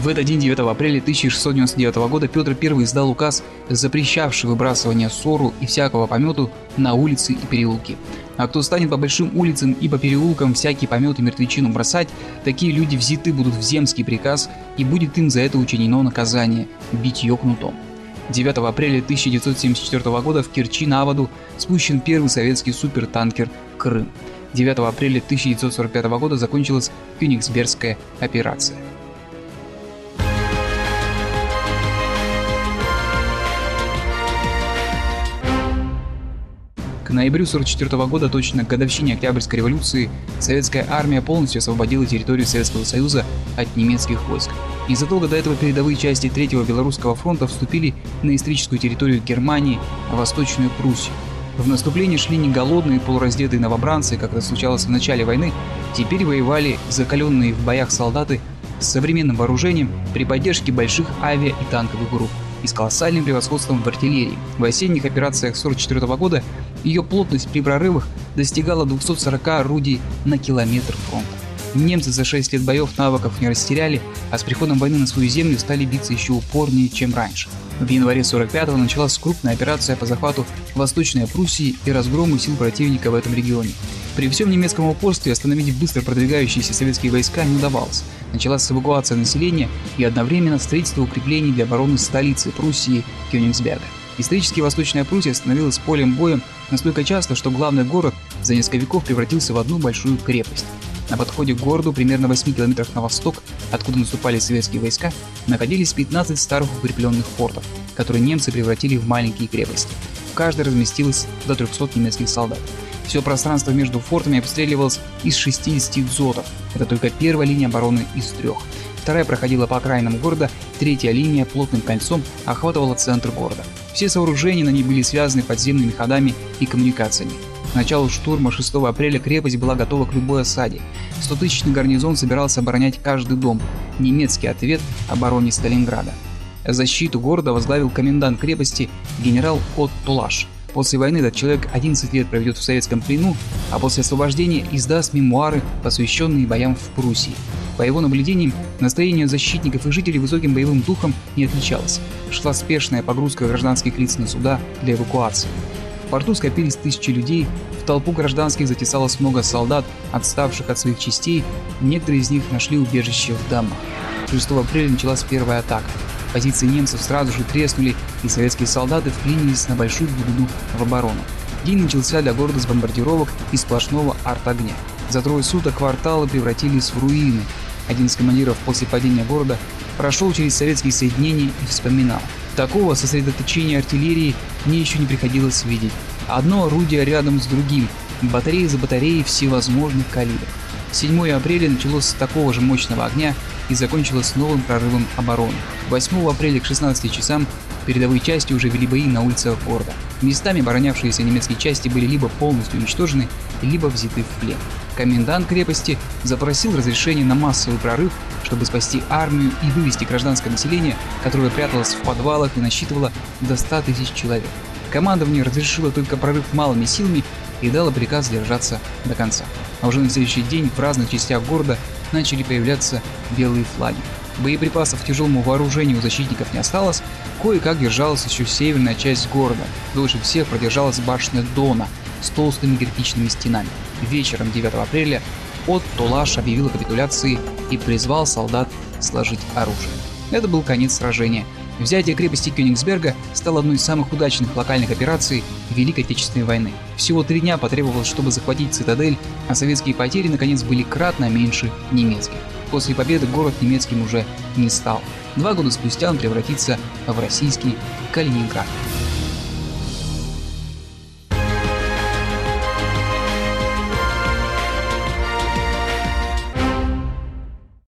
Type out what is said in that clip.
В этот день, 9 апреля 1699 года, Петр I издал указ, запрещавший выбрасывание ссору и всякого помету на улицы и переулки. А кто станет по большим улицам и по переулкам всякий помет и мертвечину бросать, такие люди взяты будут в земский приказ, и будет им за это учинено наказание – битье кнутом. 9 апреля 1974 года в Керчи на воду спущен первый советский супертанкер «Крым». 9 апреля 1945 года закончилась Кёнигсбергская операция. К ноябрю 1944 года, точно к годовщине Октябрьской революции, советская армия полностью освободила территорию Советского Союза от немецких войск. Незадолго до этого передовые части Третьего Белорусского фронта вступили на историческую территорию Германии, Восточную Пруссию. В наступлении шли не голодные полураздетые новобранцы, как это случалось в начале войны, теперь воевали закаленные в боях солдаты с современным вооружением при поддержке больших авиа- и танковых групп и с колоссальным превосходством в артиллерии. В осенних операциях 1944 года ее плотность при прорывах достигала 240 орудий на километр фронта. Немцы за 6 лет боев навыков не растеряли, а с приходом войны на свою землю стали биться еще упорнее, чем раньше. В январе 1945-го началась крупная операция по захвату Восточной Пруссии и разгрому сил противника в этом регионе. При всем немецком упорстве остановить быстро продвигающиеся советские войска не удавалось. Началась эвакуация населения и одновременно строительство укреплений для обороны столицы Пруссии Кёнигсберга. Исторически Восточная Пруссия становилась полем боя настолько часто, что главный город за несколько веков превратился в одну большую крепость. На подходе к городу, примерно в 8 километрах на восток, откуда наступали советские войска, находились 15 старых укрепленных фортов, которые немцы превратили в маленькие крепости. В каждой разместилось до 300 немецких солдат. Все пространство между фортами обстреливалось из 60 дзотов. Это только первая линия обороны из 3. Вторая проходила по окраинам города, третья линия плотным кольцом охватывала центр города. Все сооружения на ней были связаны подземными ходами и коммуникациями. К началу штурма 6 апреля крепость была готова к любой осаде. 100-тысячный гарнизон собирался оборонять каждый дом. Немецкий ответ обороне Сталинграда. Защиту города возглавил комендант крепости генерал Отто Лаш. После войны этот человек 11 лет проведет в советском плену, а после освобождения издаст мемуары, посвященные боям в Пруссии. По его наблюдениям, настроение защитников и жителей высоким боевым духом не отличалось. Шла спешная погрузка гражданских лиц на суда для эвакуации. В порту скопились тысячи людей, в толпу гражданских затесалось много солдат, отставших от своих частей, некоторые из них нашли убежище в домах. 6 апреля началась первая атака. Позиции немцев сразу же треснули, и советские солдаты вклинились на большую глубину в оборону. День начался для города с бомбардировок и сплошного арт-огня. За 3 суток кварталы превратились в руины. Один из командиров после падения города прошел через советские соединения и вспоминал: такого сосредоточения артиллерии мне еще не приходилось видеть. Одно орудие рядом с другим, батареи за батареей всевозможных калибров. 7 апреля началось с такого же мощного огня и закончилось новым прорывом обороны. 8 апреля к 16 часам передовые части уже вели бои на улицах города. Местами оборонявшиеся немецкие части были либо полностью уничтожены, либо взяты в плен. Комендант крепости запросил разрешение на массовый прорыв, чтобы спасти армию и вывести гражданское население, которое пряталось в подвалах и насчитывало до 100 тысяч человек. Командование разрешило только прорыв малыми силами и дало приказ держаться до конца. А уже на следующий день в разных частях города начали появляться белые флаги. Боеприпасов к тяжелому вооружению у защитников не осталось, кое-как держалась еще северная часть города. Дольше всех продержалась башня Дона с толстыми кирпичными стенами. Вечером 9 апреля Отто Лаш объявил о капитуляции и призвал солдат сложить оружие. Это был конец сражения. Взятие крепости Кёнигсберга стало одной из самых удачных локальных операций Великой Отечественной войны. Всего 3 дня потребовалось, чтобы захватить цитадель, а советские потери наконец были кратно меньше немецких. После победы город немецким уже не стал. 2 года спустя он превратится в российский Калининград.